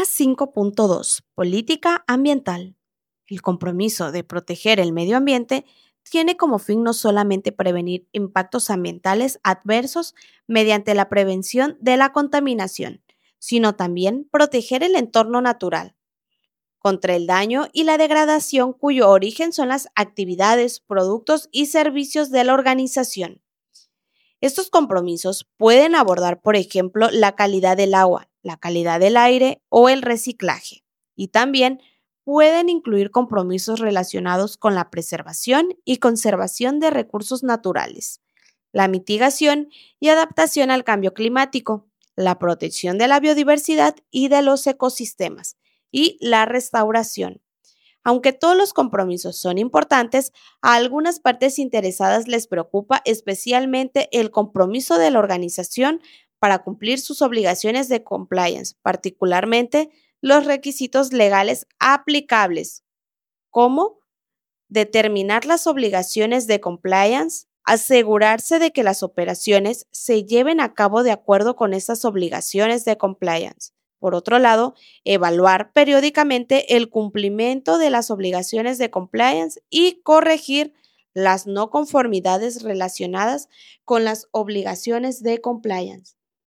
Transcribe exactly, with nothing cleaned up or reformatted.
cinco punto dos. Política ambiental. El compromiso de proteger el medio ambiente tiene como fin no solamente prevenir impactos ambientales adversos mediante la prevención de la contaminación, sino también proteger el entorno natural contra el daño y la degradación cuyo origen son las actividades, productos y servicios de la organización. Estos compromisos pueden abordar, por ejemplo, la calidad del agua, la calidad del aire o el reciclaje. Y también pueden incluir compromisos relacionados con la preservación y conservación de recursos naturales, la mitigación y adaptación al cambio climático, la protección de la biodiversidad y de los ecosistemas, y la restauración. Aunque todos los compromisos son importantes, a algunas partes interesadas les preocupa especialmente el compromiso de la organización para cumplir sus obligaciones de compliance, particularmente los requisitos legales aplicables, como determinar las obligaciones de compliance, asegurarse de que las operaciones se lleven a cabo de acuerdo con esas obligaciones de compliance. Por otro lado, evaluar periódicamente el cumplimiento de las obligaciones de compliance y corregir las no conformidades relacionadas con las obligaciones de compliance.